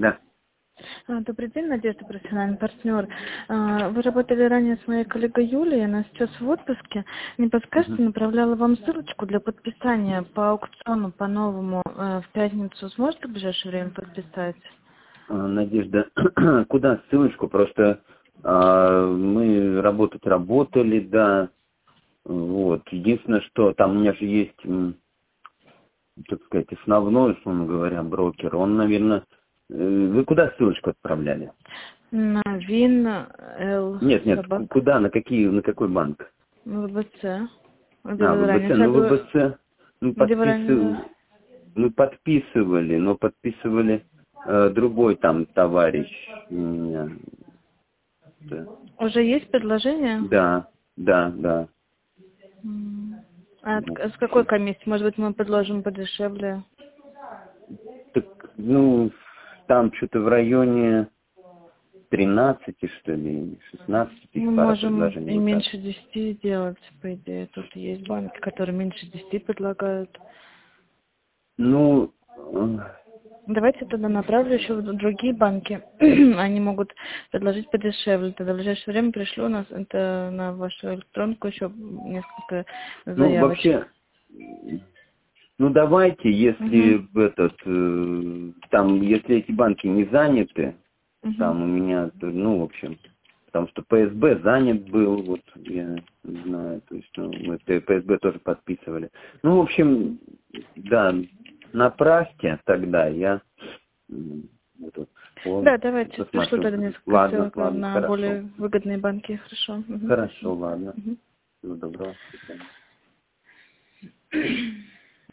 Да. Добрый день, Надежда, профессиональный партнер. Вы работали ранее с моей коллегой Юлией, она сейчас в отпуске. Не подскажете, направляла вам ссылочку для подписания по аукциону, по новому в пятницу. Сможете в ближайшее время подписать? Надежда, куда ссылочку? Просто мы работали, да. Вот. Единственное, что там у меня же есть, так сказать, основной, условно говоря, брокер. Он, наверное... Вы куда ссылочку отправляли? На ВИН, Л... Нет, собак. куда, на какой банк? На ВБЦ. ВБЦ. Ранее... Мы подписывали, но подписывали другой там товарищ. Да. Уже есть предложение? Да. А с какой комиссией? Может быть, мы предложим подешевле? Так, там что-то в районе 13, что ли, 16 тысяч. Мы можем и меньше 10 делать, по идее. Тут есть банки, которые меньше 10 предлагают. Давайте тогда направлю еще в другие банки. Они могут предложить подешевле. Тогда в ближайшее время пришлю на вашу электронку еще несколько заявочек. Давайте, если если эти банки не заняты, там у меня, в общем, потому что ПСБ занят был, вот я не знаю, то есть мы ПСБ тоже подписывали. В общем, да, направьте тогда, я да, давайте пришлю тогда несколько ссылок на более выгодные банки, хорошо. Хорошо, ладно. Всего доброго. До свидания.